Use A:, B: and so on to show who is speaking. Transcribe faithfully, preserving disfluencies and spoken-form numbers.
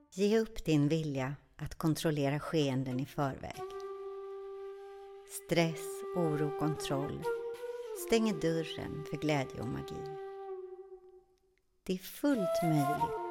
A: Ge upp din vilja att kontrollera skeenden i förväg. Stress, oro, kontroll stänger dörren för glädje och magi. Det är fullt möjligt